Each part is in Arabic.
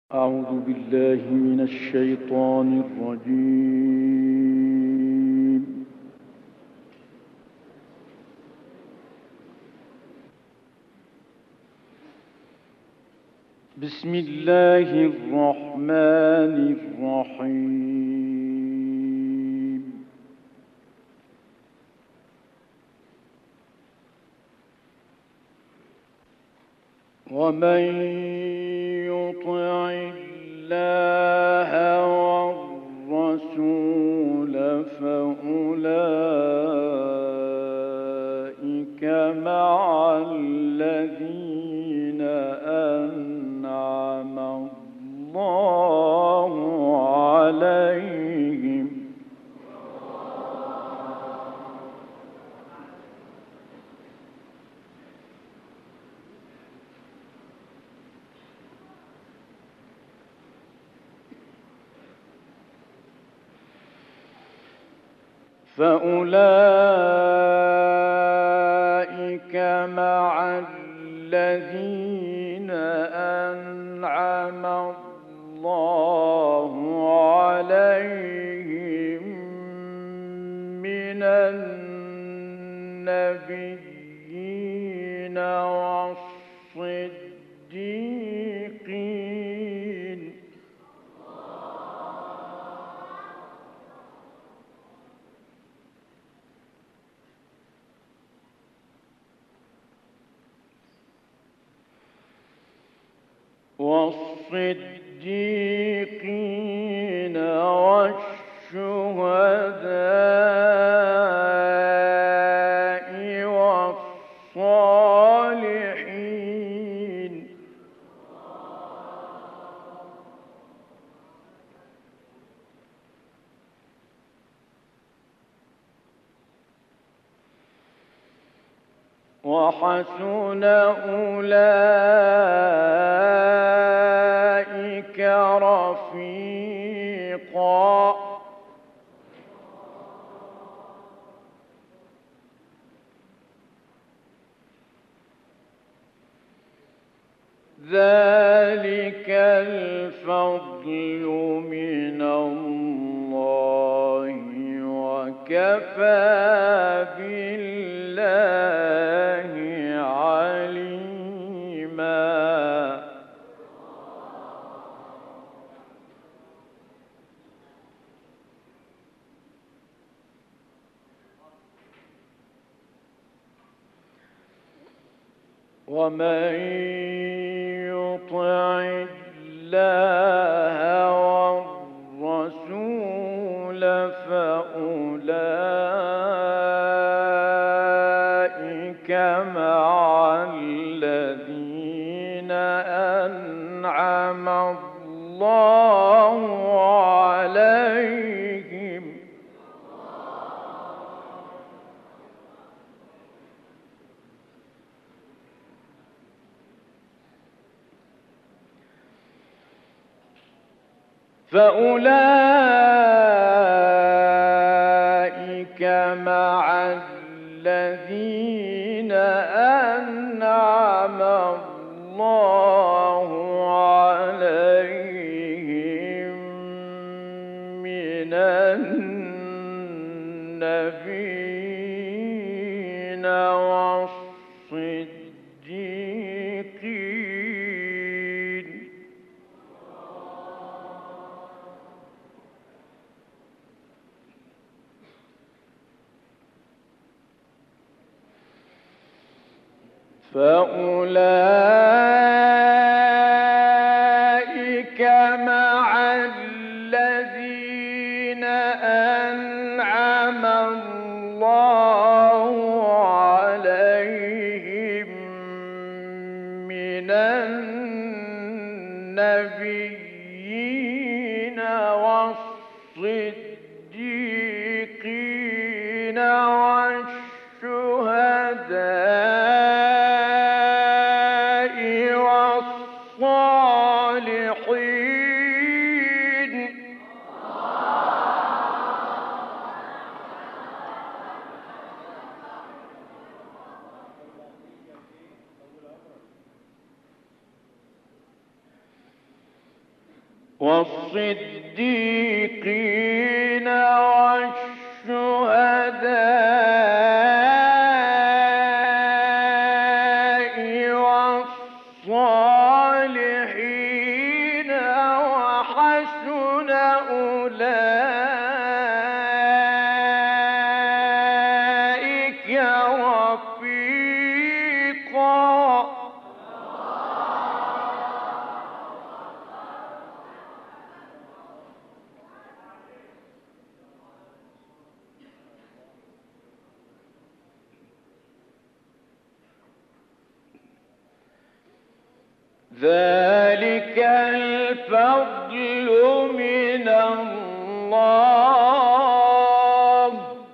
أعوذ بالله من الشيطان الرجيم. بسم الله الرحمن الرحيم. ومن يطع الله والرسول فأولئك مع الذين أنعم الله عليهم أنعم الله عليهم من النبيين والصديقين والشهداء والصالحين وحسن أولئك رفيقا ذلك الفضل من الله وكفى بالله عليما ومن يطع الله والرسول فأولئك مع الذين أنعم الله عليهم أنعم الله عليهم من النبيين والصديقين فأولئك مع الذين أنعم الله عليهم من النبيين والصديقين والشهداء والصالحين والصديقين والشهداء والصالحين وحسن أولئك رفيقا. ذلك الفضل من الله.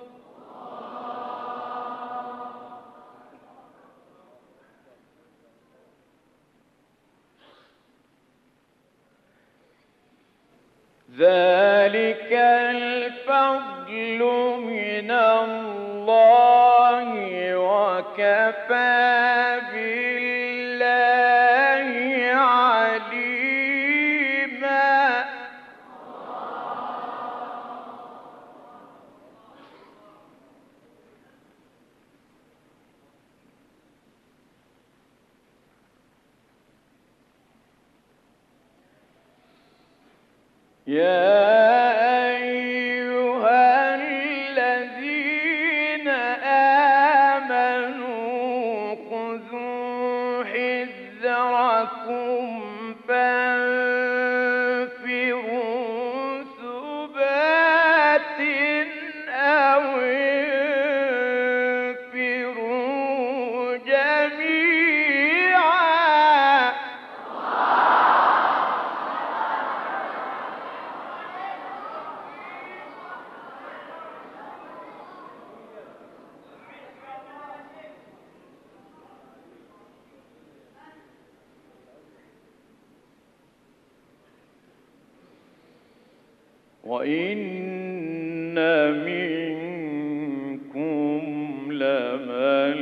ذلك الفضل من الله وكفى بالله عليما. يا أيها الذين آمنوا خذوا حذركم فانفروا ثبات أو انفروا جميعا. وإن منكم لمن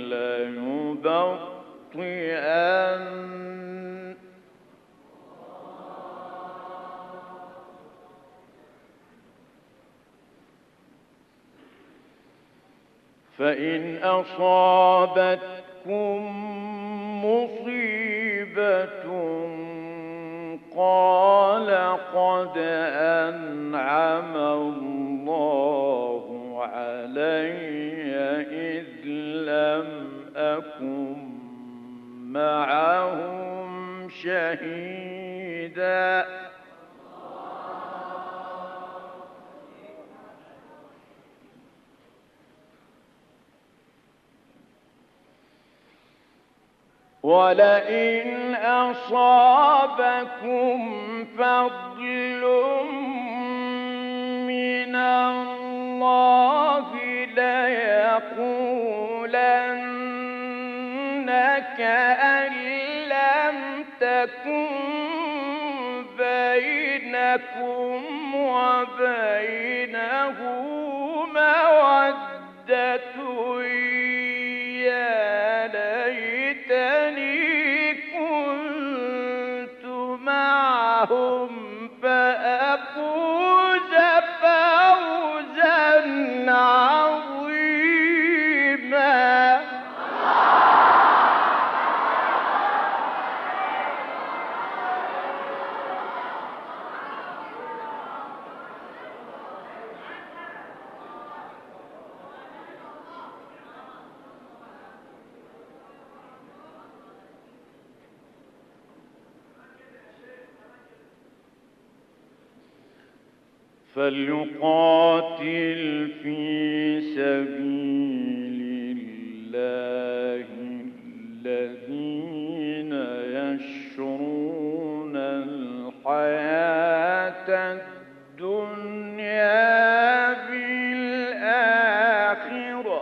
ليبطئن فإن أصابتكم مصيبة قال قد أنعم الله علي إذ لم أكن معهم شهيدا. ولئن أصابكم فضل من الله ليقولن كأن لم تكن بينكم وبينه مودة يا ليتني كنت معهم فأفوز فوزا عظيما. فليقاتل في سبيل الله الذين يشرون الحياة الدنيا بالآخرة.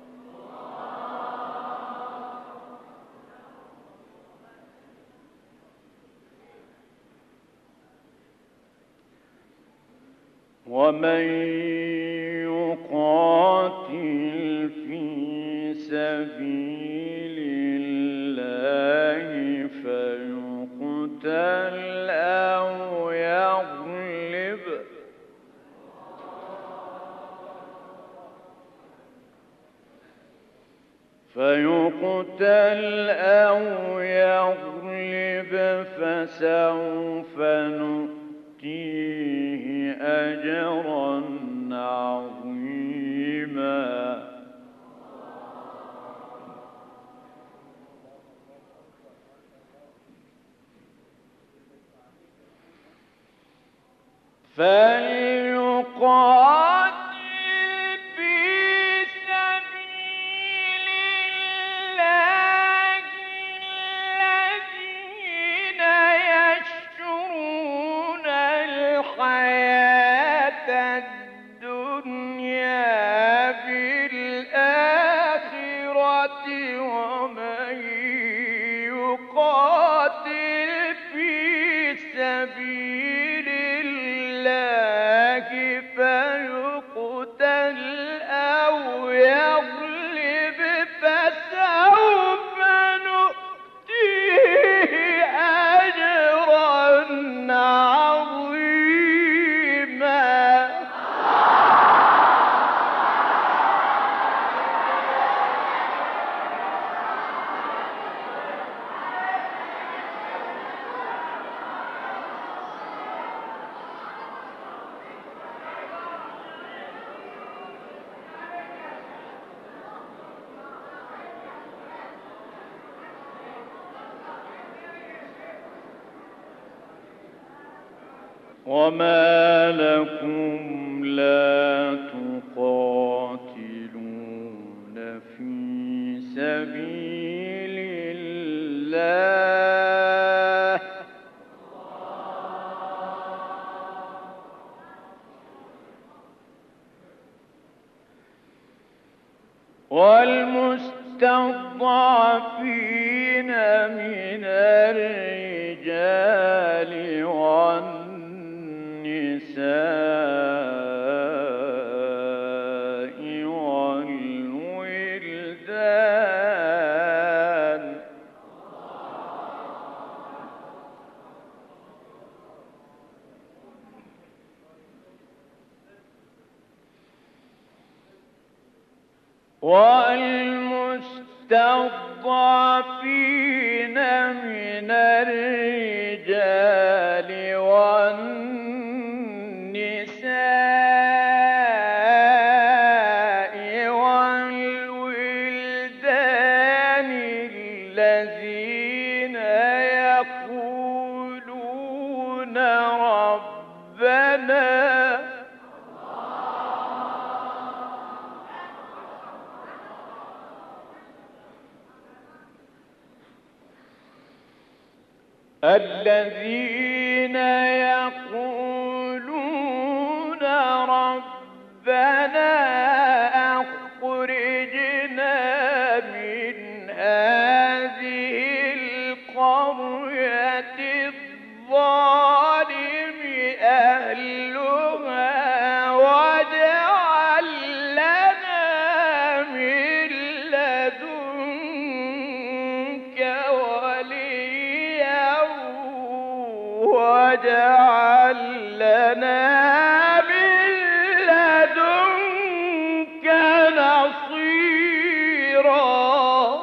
ومن يقاتل في سبيل الله فيقتل أو يقتل أو يغلب فسوف نؤتيه أجرا عظيما. فليقاتل في سبيل الله الذين يشرون الحياة الدنيا بالآخرة، ومن يقاتل في سبيل الله فيقتل أو يغلب فسوف نؤتيه أجرا عظيما. وما لكم لا تقاتلون في سبيل الله والمستضعفين من الرجال والنساء والولدان والمستضعفين من الرجال والنساء والولدان الذين يقولون ربنا الذين يقولون ربنا أخرجنا من هذه القرية الظالم أهلها واجعل لنا من لدنك وليا واجعل لنا من لدنك نصيرا.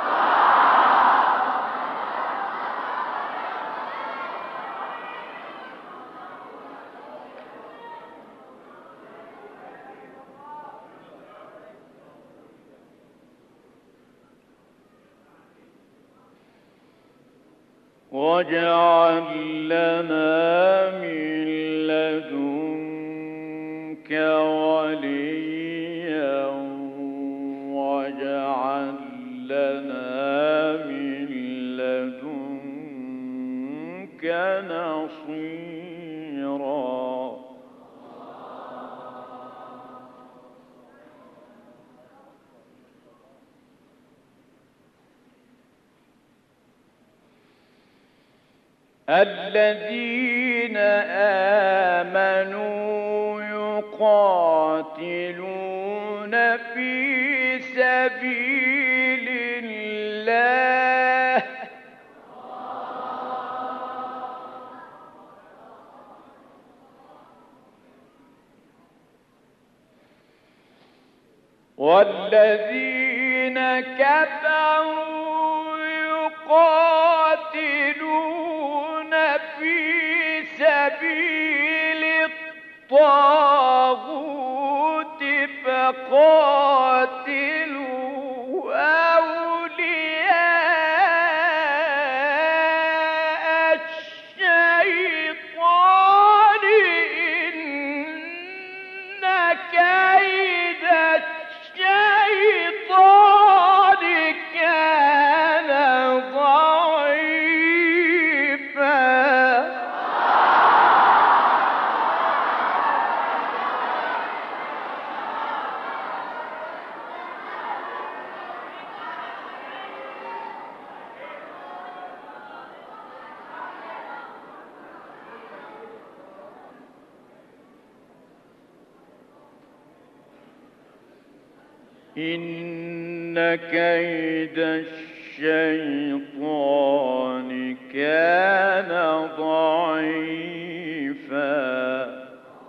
واجعل لنا من لدنك وليا واجعل لنا من لدنك نصيرا. الذين آمنوا يقاتلون في سبيل الله والذين كفروا تقاتلون في سبيل الطاغوت فقاتلوا أولياء الشيطان إن كيد الشيطان كان ضعيفا. إن كيد الشيطان كان ضعيفا.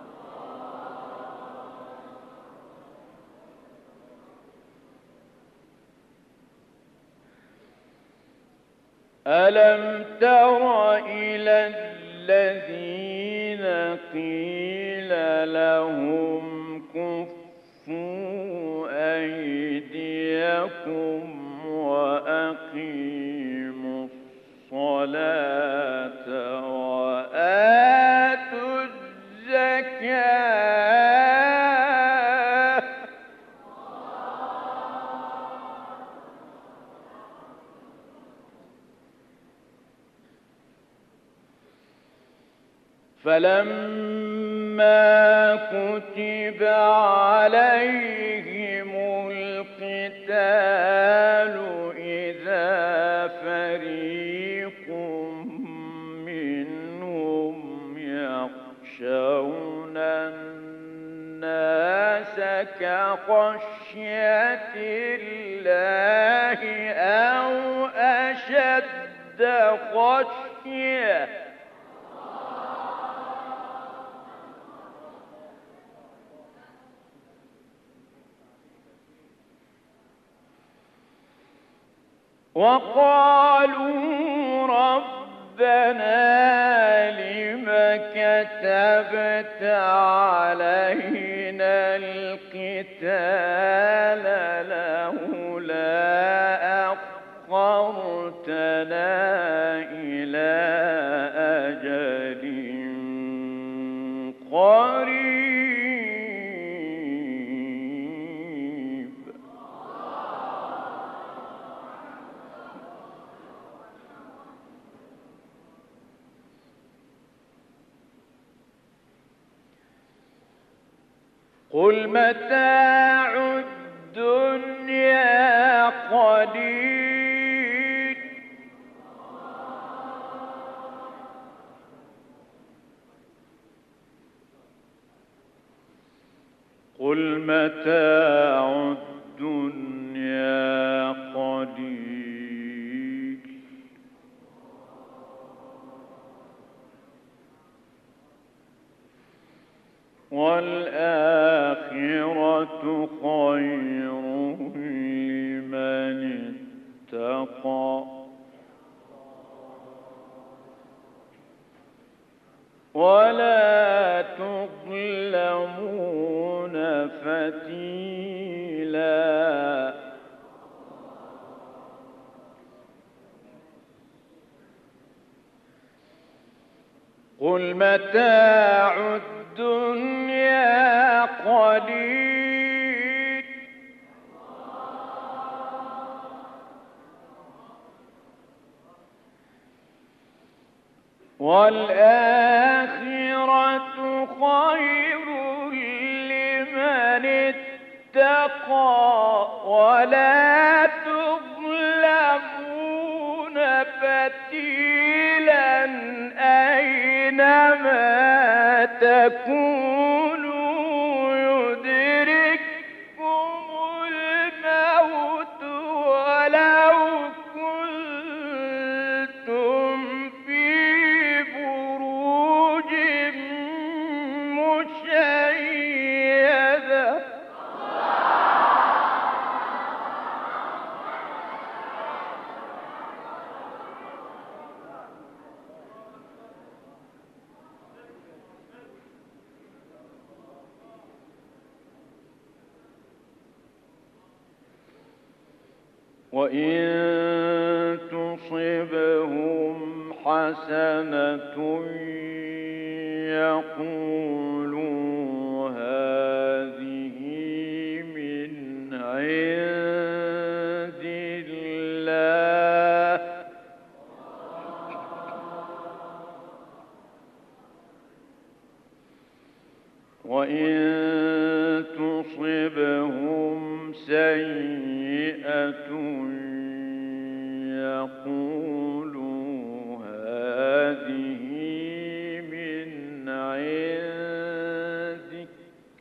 ألم تر إلى الذين قيل لهم كفوا أيديكم وأقيموا الصلاة وآتوا الزكاة فلما كتب عليهم القتال إذا فريق منهم يخشون الناس كخشية الله أو أشد خشية وقالوا ربنا لم كتبت علينا القتال لولا أخرتنا إلى أجل قريب. قل متاع الدنيا قليل قل متاع الدنيا قليل والآخرة خير لمن اتقى ولا تظلمون فتيلا. قل متاع الدنيا قليل والآخرة خير لمن اتقى ولا تظلمون فتيلا أينما تكونوا يدرككم الموت ولو كنتم في بروج مشيدة وإن تصبهم حسنة يقولوا هذه من عند الله وإن تصبهم سيئة يقولوا هذه من عندك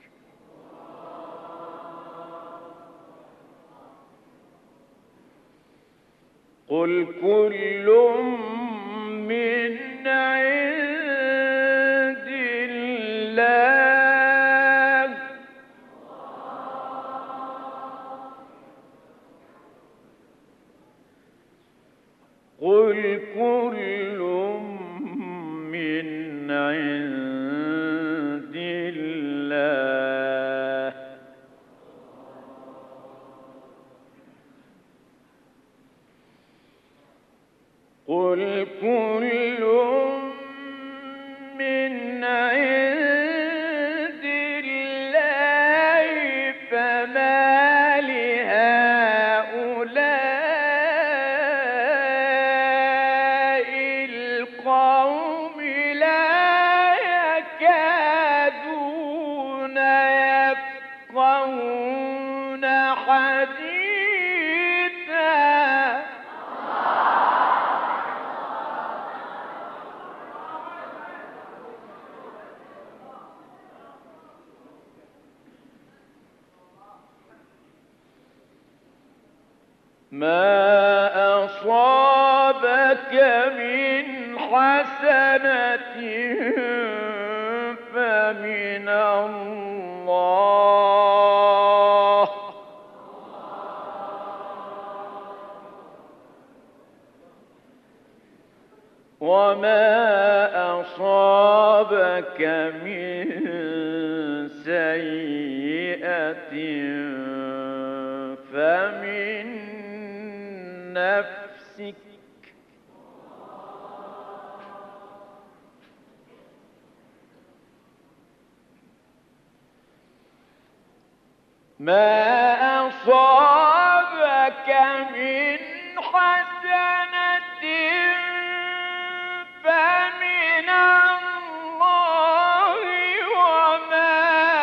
قل كل من عند الله قل كل من عند الله قل كل من عند الله فما لهؤلاء القوم لا يكادون يفقهون حديثا ما أصابك من حسنة فمن الله وما أصابك من سيئة فمن نفسك ما أصابك من حسنة فمن الله وما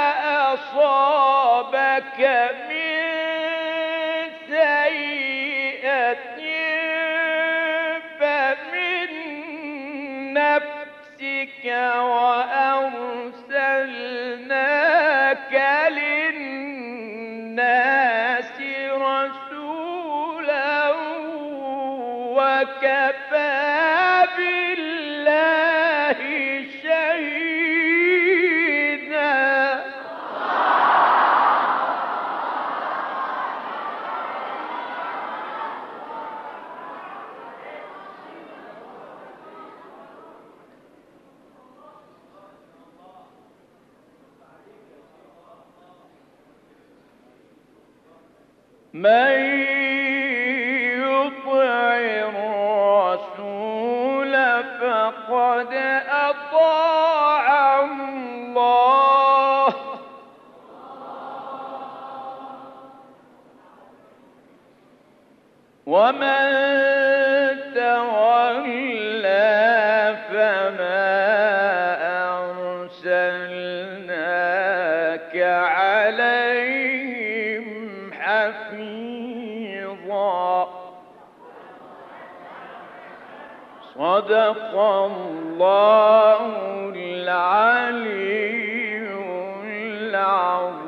أصابك من سيئة فمن نفسك وأرسلناك للناس رسولا وكفى بالله شهيدا من يطع الرسول فقد أطاع الله ومن تولى فما أرسلناك عليهم حفيظا صدق الله العلي العظيم